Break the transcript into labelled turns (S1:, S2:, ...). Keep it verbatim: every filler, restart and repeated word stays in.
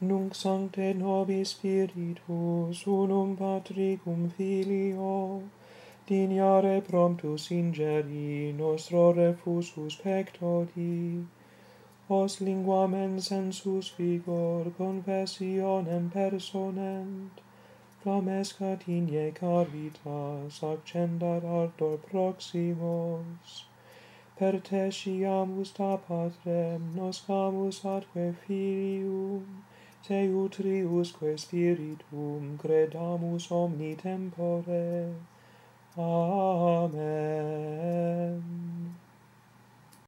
S1: Nunc sancte nobis Spiritus, unum Patricum Filio, dignare promptus ingeri nostro refusus pectori, os linguamen sensus vigor confessionem personent, flamescat igne caritas, accendat ardor proximos. Per te sciamus da Patrem, noscamus atque Filium, te utriusque Spiritum credamus omni tempore. Amen.